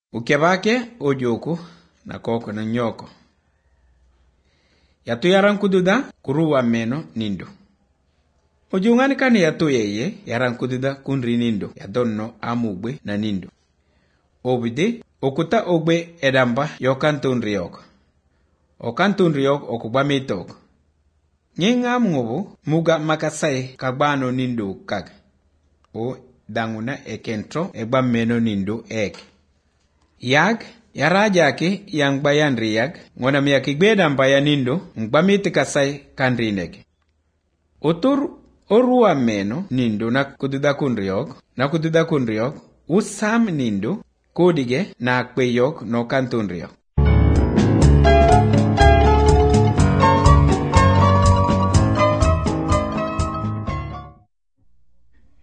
Ukiabake ojoku na koko na nyoko. Yatu yarankududa kuruwa meno nindo. Ojungani kani yatu yeye yarankududa kunri nindo. Yadonno amugbe na nindo. Obide okuta ogbe edamba yokantun riyok. Okantun riyok okubamitog. Nyinga mngobo muga makasai kagbano nindo kag. O danguna ekentro egba meno nindo ek. Yag yarajake yang bayan riyag ngona miyakigbe mbaya nindo ngbamiti kasai kanrinege. Otur orua meno nindo na kududa kunriok usam nindo kodige na akpeyok no kantunriok.